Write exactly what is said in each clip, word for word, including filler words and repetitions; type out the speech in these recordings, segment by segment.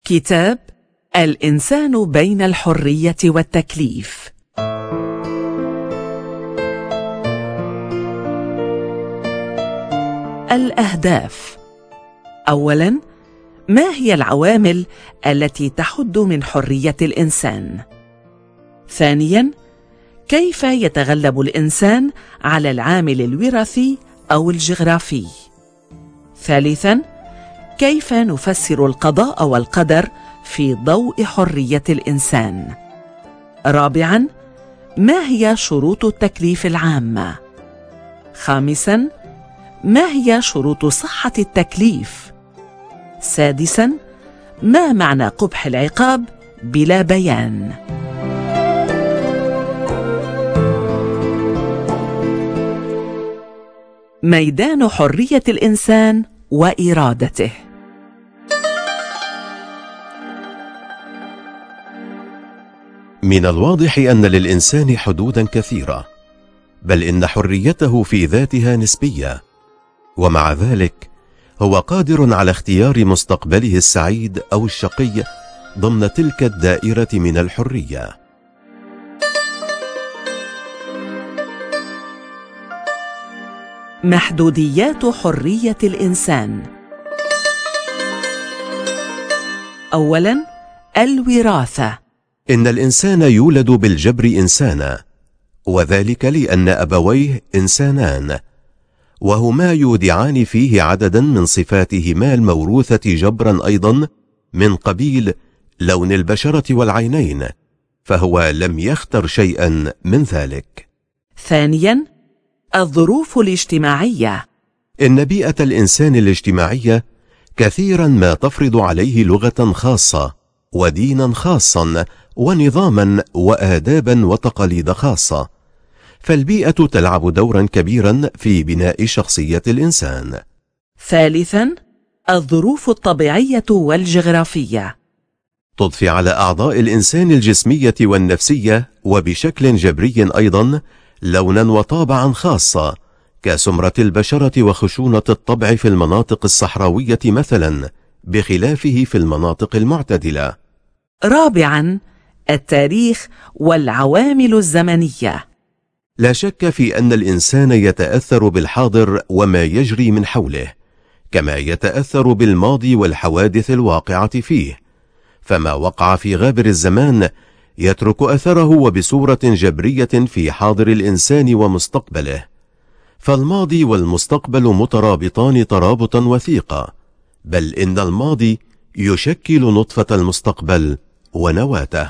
كتاب الإنسان بين الحرية والتكليف. الأهداف. أولاً، ما هي العوامل التي تحد من حرية الإنسان؟ ثانياً، كيف يتغلب الإنسان على العامل الوراثي أو الجغرافي؟ ثالثاً، كيف نفسر القضاء والقدر في ضوء حرية الإنسان؟ رابعاً، ما هي شروط التكليف العامة؟ خامساً، ما هي شروط صحة التكليف؟ سادساً، ما معنى قبح العقاب بلا بيان؟ ميدان حرية الإنسان وإرادته. من الواضح أن للإنسان حدودا كثيرة، بل إن حريته في ذاتها نسبية، ومع ذلك هو قادر على اختيار مستقبله السعيد أو الشقي ضمن تلك الدائرة من الحرية. محدوديات حرية الإنسان. أولاً، الوراثة. إن الإنسان يولد بالجبر إنسانا، وذلك لأن أبويه إنسانان، وهما يودعان فيه عددا من صفاتهما الموروثة جبرا أيضا من قبيل لون البشرة والعينين، فهو لم يختر شيئا من ذلك. ثانيا، الظروف الاجتماعية. إن بيئة الإنسان الاجتماعية كثيرا ما تفرض عليه لغة خاصة ودينا خاصا ونظاما وآدابا وتقاليد خاصة، فالبيئة تلعب دورا كبيرا في بناء شخصية الإنسان. ثالثا، الظروف الطبيعية والجغرافية. تضفي على أعضاء الإنسان الجسمية والنفسية وبشكل جبري أيضا لونا وطابعا خاصة، كسمرة البشرة وخشونة الطبع في المناطق الصحراوية مثلا، بخلافه في المناطق المعتدلة. رابعا، التاريخ والعوامل الزمنية. لا شك في أن الإنسان يتأثر بالحاضر وما يجري من حوله، كما يتأثر بالماضي والحوادث الواقعة فيه، فما وقع في غابر الزمان يترك أثره وبصورة جبرية في حاضر الإنسان ومستقبله، فالماضي والمستقبل مترابطان ترابطا وثيقا، بل إن الماضي يشكل نطفة المستقبل ونواته.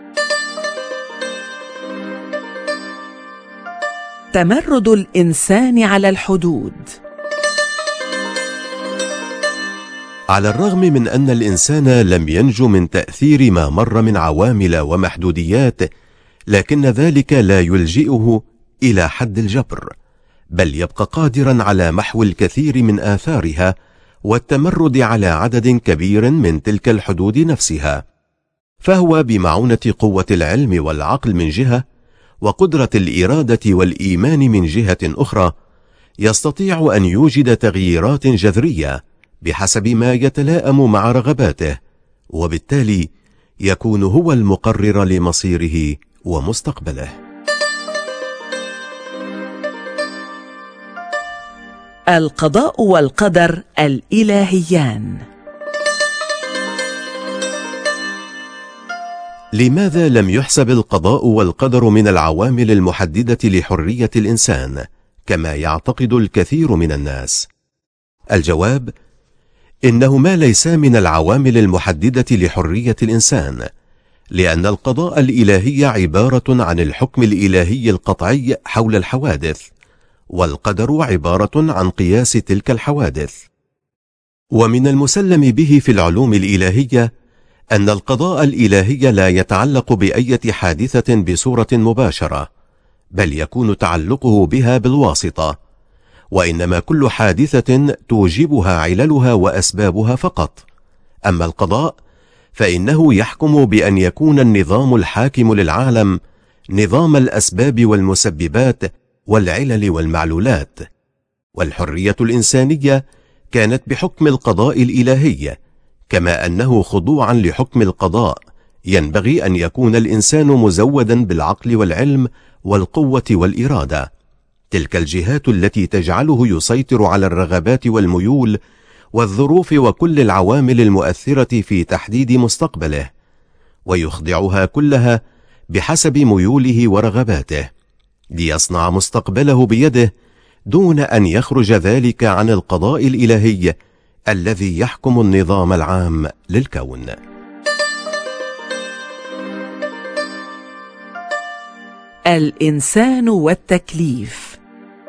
تمرد الإنسان على الحدود. على الرغم من أن الإنسان لم ينجو من تأثير ما مر من عوامل ومحدوديات، لكن ذلك لا يلجئه إلى حد الجبر، بل يبقى قادرا على محو الكثير من آثارها والتمرد على عدد كبير من تلك الحدود نفسها، فهو بمعونة قوة العلم والعقل من جهة، وقدرة الإرادة والإيمان من جهة أخرى، يستطيع أن يوجد تغييرات جذرية بحسب ما يتلائم مع رغباته، وبالتالي يكون هو المقرر لمصيره ومستقبله. القضاء والقدر الإلهيان. لماذا لم يحسب القضاء والقدر من العوامل المحددة لحرية الإنسان كما يعتقد الكثير من الناس؟ الجواب: إنهما ليسا من العوامل المحددة لحرية الإنسان، لأن القضاء الإلهي عبارة عن الحكم الإلهي القطعي حول الحوادث، والقدر عبارة عن قياس تلك الحوادث. ومن المسلم به في العلوم الإلهية أن القضاء الإلهي لا يتعلق بأية حادثة بصورة مباشرة، بل يكون تعلقه بها بالواسطة، وإنما كل حادثة توجبها عللها وأسبابها فقط. أما القضاء فإنه يحكم بأن يكون النظام الحاكم للعالم نظام الأسباب والمسببات والعلل والمعلولات، والحرية الإنسانية كانت بحكم القضاء الإلهي كما أنه خضوعا لحكم القضاء ينبغي أن يكون الإنسان مزودا بالعقل والعلم والقوة والإرادة، تلك الجهات التي تجعله يسيطر على الرغبات والميول والظروف وكل العوامل المؤثرة في تحديد مستقبله، ويخضعها كلها بحسب ميوله ورغباته ليصنع مستقبله بيده دون أن يخرج ذلك عن القضاء الإلهي الذي يحكم النظام العام للكون. الإنسان والتكليف.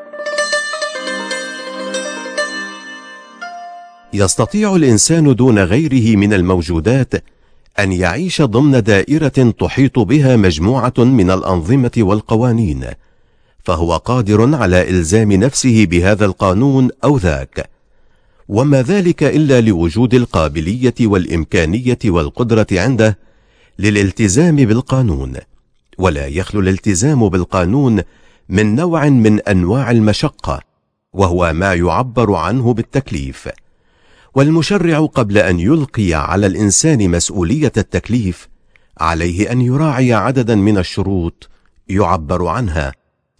يستطيع الإنسان دون غيره من الموجودات أن يعيش ضمن دائرة تحيط بها مجموعة من الأنظمة والقوانين، فهو قادر على إلزام نفسه بهذا القانون أو ذاك، وما ذلك إلا لوجود القابلية والإمكانية والقدرة عنده للالتزام بالقانون. ولا يخلو الالتزام بالقانون من نوع من أنواع المشقة، وهو ما يعبر عنه بالتكليف. والمشرع قبل أن يلقي على الإنسان مسؤولية التكليف عليه أن يراعي عددا من الشروط يعبر عنها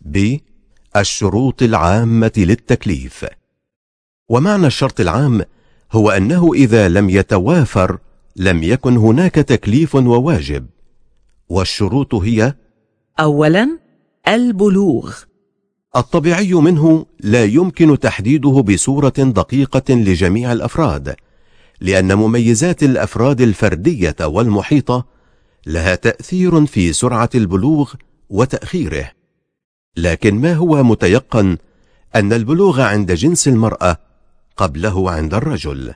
بالشروط العامة للتكليف. ومعنى الشرط العام هو أنه إذا لم يتوافر لم يكن هناك تكليف وواجب. والشروط هي: أولا البلوغ. الطبيعي منه لا يمكن تحديده بصورة دقيقة لجميع الأفراد، لأن مميزات الأفراد الفردية والمحيطة لها تأثير في سرعة البلوغ وتأخيره. لكن ما هو متيقن أن البلوغ عند جنس المرأة قبله عند الرجل.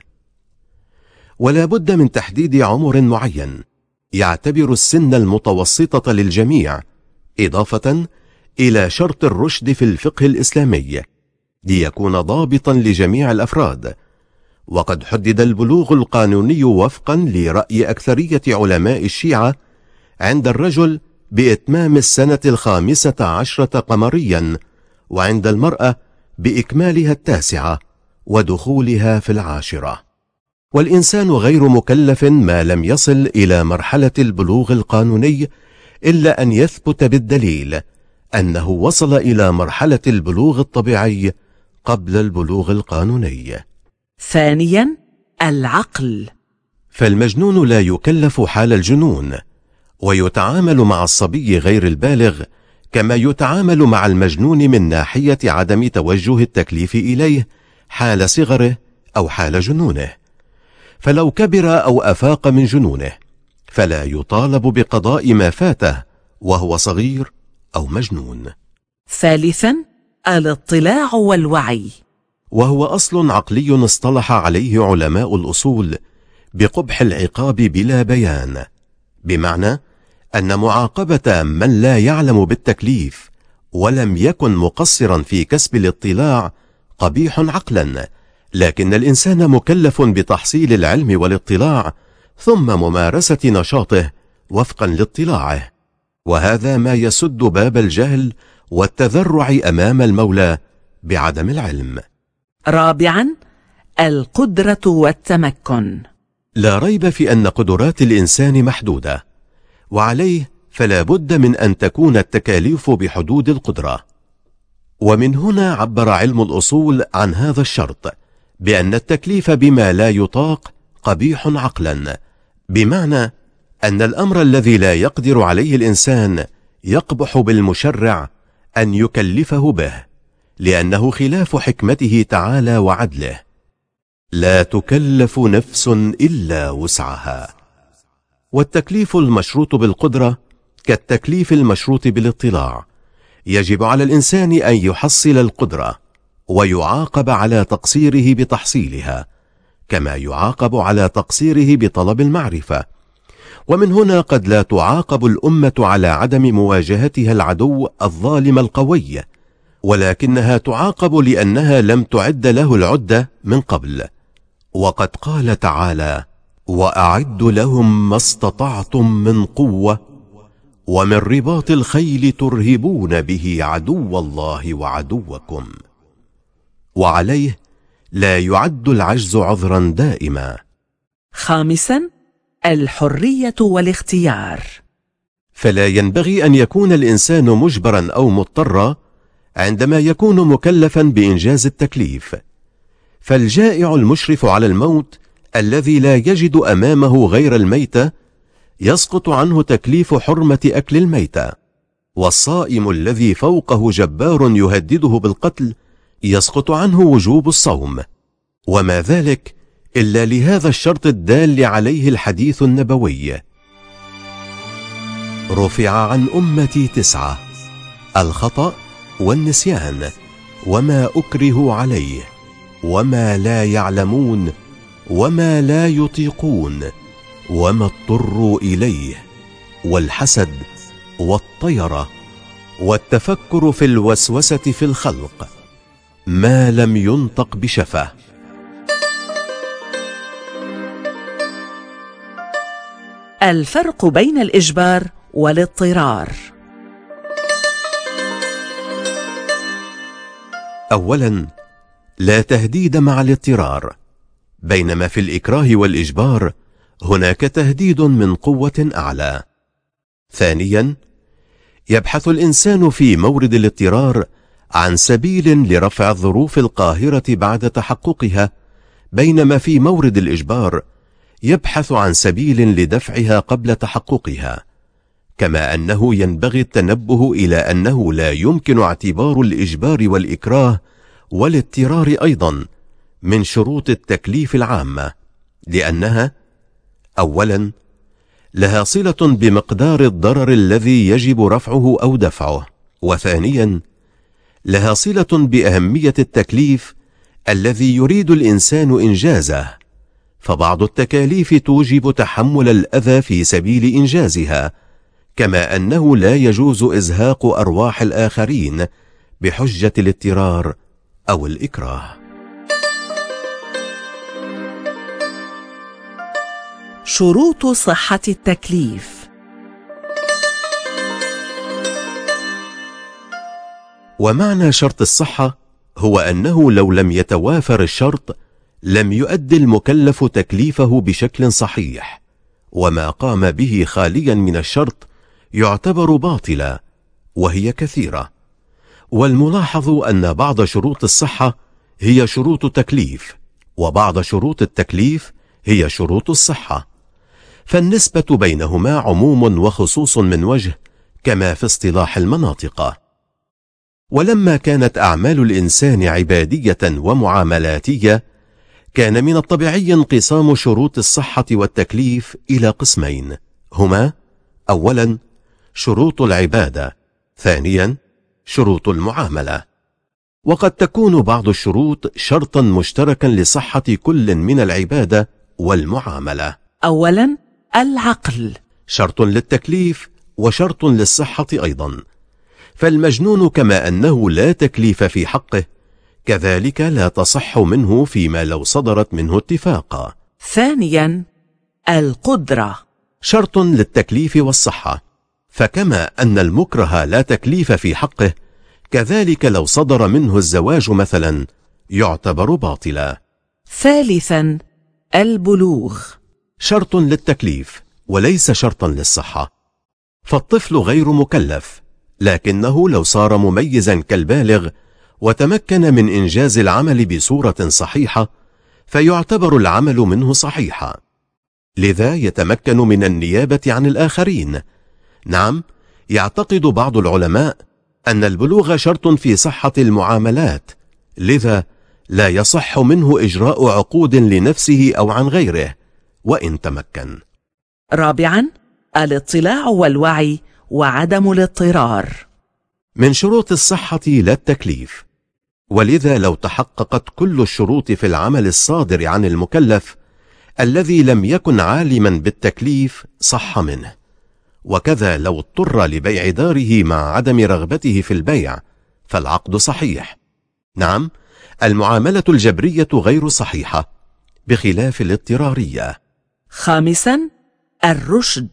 ولا بد من تحديد عمر معين يعتبر السن المتوسطة للجميع، إضافة إلى شرط الرشد في الفقه الإسلامي ليكون ضابطا لجميع الأفراد. وقد حدد البلوغ القانوني وفقا لرأي أكثرية علماء الشيعة عند الرجل بإتمام السنة الخامسة عشرة قمريا، وعند المرأة بإكمالها التاسعة ودخولها في العاشرة. والإنسان غير مكلف ما لم يصل إلى مرحلة البلوغ القانوني إلا أن يثبت بالدليل أنه وصل إلى مرحلة البلوغ الطبيعي قبل البلوغ القانوني. ثانيا العقل. فالمجنون لا يكلف حال الجنون، ويتعامل مع الصبي غير البالغ كما يتعامل مع المجنون من ناحية عدم توجه التكليف إليه حال صغره أو حال جنونه. فلو كبر أو أفاق من جنونه فلا يطالب بقضاء ما فاته وهو صغير أو مجنون. ثالثا الاطلاع والوعي. وهو أصل عقلي اصطلح عليه علماء الأصول بقبح العقاب بلا بيان، بمعنى أن معاقبة من لا يعلم بالتكليف ولم يكن مقصرا في كسب الاطلاع قبيح عقلا، لكن الإنسان مكلف بتحصيل العلم والاطلاع ثم ممارسة نشاطه وفقا لاطلاعه، وهذا ما يسد باب الجهل والتذرع أمام المولى بعدم العلم. رابعا القدرة والتمكن. لا ريب في أن قدرات الإنسان محدودة، وعليه فلا بد من أن تكون التكاليف بحدود القدرة. ومن هنا عبر علم الأصول عن هذا الشرط بأن التكليف بما لا يطاق قبيح عقلا، بمعنى أن الأمر الذي لا يقدر عليه الإنسان يقبح بالمشرع أن يكلفه به، لأنه خلاف حكمته تعالى وعدله. لا تكلف نفس إلا وسعها. والتكليف المشروط بالقدرة كالتكليف المشروط بالاطلاع، يجب على الإنسان أن يحصل القدرة ويعاقب على تقصيره بتحصيلها، كما يعاقب على تقصيره بطلب المعرفة. ومن هنا قد لا تعاقب الأمة على عدم مواجهتها العدو الظالم القوي، ولكنها تعاقب لأنها لم تعد له العدة من قبل. وقد قال تعالى: وأعدوا لهم ما استطعتم من قوة ومن رباط الخيل ترهبون به عدو الله وعدوكم. وعليه لا يعد العجز عذرا دائما. خامسا الحرية والاختيار. فلا ينبغي أن يكون الإنسان مجبرا أو مضطرا عندما يكون مكلفا بإنجاز التكليف. فالجائع المشرف على الموت الذي لا يجد أمامه غير الميتة يسقط عنه تكليف حرمة أكل الميتة، والصائم الذي فوقه جبار يهدده بالقتل يسقط عنه وجوب الصوم، وما ذلك إلا لهذا الشرط الدال عليه الحديث النبوي: رفع عن أمتي تسعة: الخطأ والنسيان وما أكره عليه وما لا يعلمون وما لا يطيقون وما اضطروا إليه، والحسد والطيرة والتفكر في الوسوسة في الخلق، ما لم ينطق بشفة. الفرق بين الإجبار والاضطرار. أولا، لا تهديد مع الاضطرار، بينما في الإكراه والإجبار هناك تهديد من قوة أعلى. ثانيا، يبحث الإنسان في مورد الاضطرار عن سبيل لرفع الظروف القاهرة بعد تحققها، بينما في مورد الإجبار يبحث عن سبيل لدفعها قبل تحققها. كما أنه ينبغي التنبه إلى أنه لا يمكن اعتبار الإجبار والإكراه والاضطرار أيضا من شروط التكليف العامة، لأنها أولا لها صلة بمقدار الضرر الذي يجب رفعه أو دفعه، وثانيا لها صلة بأهمية التكليف الذي يريد الإنسان إنجازه، فبعض التكاليف توجب تحمل الأذى في سبيل إنجازها، كما أنه لا يجوز إزهاق أرواح الآخرين بحجة الاضطرار أو الإكراه. شروط صحة التكليف. ومعنى شرط الصحة هو أنه لو لم يتوافر الشرط لم يؤدي المكلف تكليفه بشكل صحيح، وما قام به خاليا من الشرط يعتبر باطلا، وهي كثيرة. والملاحظ أن بعض شروط الصحة هي شروط تكليف، وبعض شروط التكليف هي شروط الصحة، فالنسبة بينهما عموم وخصوص من وجه، كما في اصطلاح المناطق. ولما كانت أعمال الإنسان عبادية ومعاملاتية، كان من الطبيعي انقسام شروط الصحة والتكليف إلى قسمين، هما: أولا شروط العبادة، ثانيا شروط المعاملة. وقد تكون بعض الشروط شرطا مشتركا لصحة كل من العبادة والمعاملة. أولا العقل، شرط للتكليف وشرط للصحة أيضا، فالمجنون كما أنه لا تكليف في حقه، كذلك لا تصح منه فيما لو صدرت منه اتفاقا. ثانيا القدرة، شرط للتكليف والصحة، فكما أن المكره لا تكليف في حقه، كذلك لو صدر منه الزواج مثلا يعتبر باطلا. ثالثا البلوغ، شرط للتكليف وليس شرطا للصحة، فالطفل غير مكلف، لكنه لو صار مميزا كالبالغ وتمكن من إنجاز العمل بصورة صحيحة فيعتبر العمل منه صحيحا، لذا يتمكن من النيابة عن الآخرين. نعم، يعتقد بعض العلماء أن البلوغ شرط في صحة المعاملات، لذا لا يصح منه إجراء عقود لنفسه أو عن غيره وإن تمكن. رابعا الاطلاع والوعي وعدم الاضطرار. من شروط الصحة لا التكليف، ولذا لو تحققت كل الشروط في العمل الصادر عن المكلف الذي لم يكن عالما بالتكليف صح منه، وكذا لو اضطر لبيع داره مع عدم رغبته في البيع فالعقد صحيح. نعم، المعاملة الجبرية غير صحيحة بخلاف الاضطرارية. خامسا الرشد،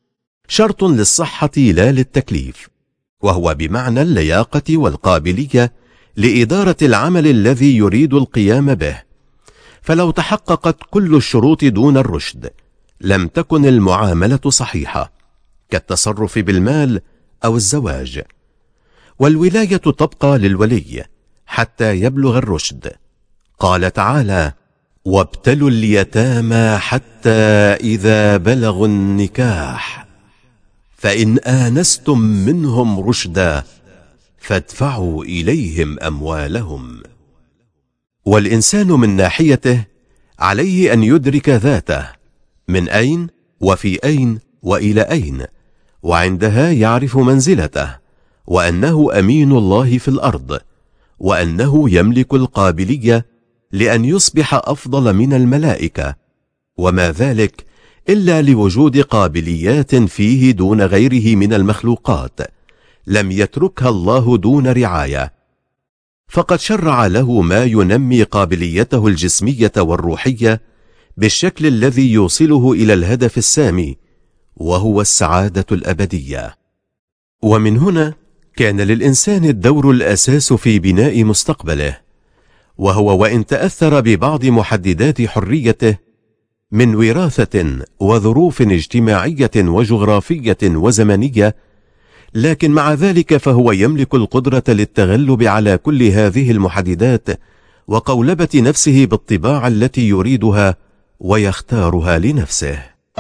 شرط للصحة لا للتكليف، وهو بمعنى اللياقة والقابلية لإدارة العمل الذي يريد القيام به، فلو تحققت كل الشروط دون الرشد لم تكن المعاملة صحيحة، كالتصرف بالمال أو الزواج. والولاية تبقى للولي حتى يبلغ الرشد. قال تعالى: وابتلوا اليتامى حتى إذا بلغوا النكاح فإن آنستم منهم رشدا فادفعوا إليهم أموالهم. والإنسان من ناحيته عليه أن يدرك ذاته، من أين وفي أين وإلى أين، وعندها يعرف منزلته، وأنه أمين الله في الأرض، وأنه يملك القابلية لأن يصبح أفضل من الملائكة، وما ذلك إلا لوجود قابليات فيه دون غيره من المخلوقات لم يتركها الله دون رعاية، فقد شرع له ما ينمي قابليته الجسمية والروحية بالشكل الذي يوصله إلى الهدف السامي، وهو السعادة الأبدية. ومن هنا كان للإنسان الدور الأساس في بناء مستقبله، وهو وإن تأثر ببعض محددات حريته من وراثة وظروف اجتماعية وجغرافية وزمنية، لكن مع ذلك فهو يملك القدرة للتغلب على كل هذه المحددات وقولبة نفسه بالطباع التي يريدها ويختارها لنفسه.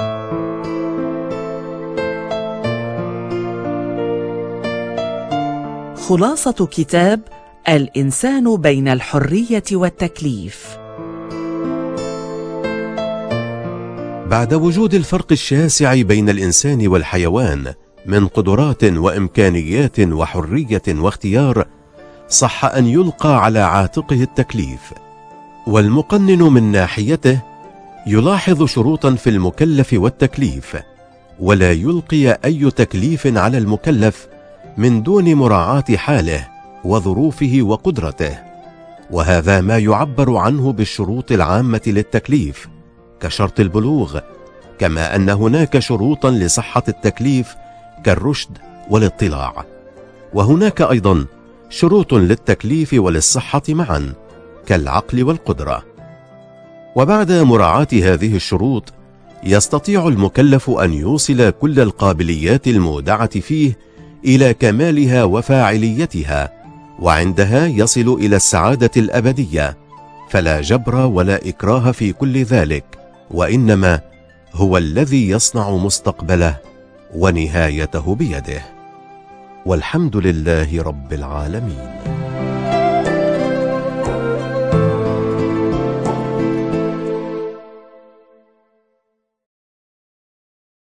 خلاصة كتاب الإنسان بين الحرية والتكليف. بعد وجود الفرق الشاسع بين الإنسان والحيوان من قدرات وإمكانيات وحرية واختيار، صح أن يلقى على عاتقه التكليف. والمقنن من ناحيته يلاحظ شروطا في المكلف والتكليف، ولا يلقي أي تكليف على المكلف من دون مراعاة حاله وظروفه وقدرته، وهذا ما يعبر عنه بالشروط العامة للتكليف كشرط البلوغ، كما أن هناك شروطا لصحة التكليف كالرشد والاطلاع، وهناك أيضا شروط للتكليف وللصحة معا كالعقل والقدرة. وبعد مراعاة هذه الشروط يستطيع المكلف أن يوصل كل القابليات المودعة فيه إلى كمالها وفاعليتها، وعندها يصل إلى السعادة الأبدية، فلا جبر ولا إكراه في كل ذلك، وإنما هو الذي يصنع مستقبله ونهايته بيده. والحمد لله رب العالمين.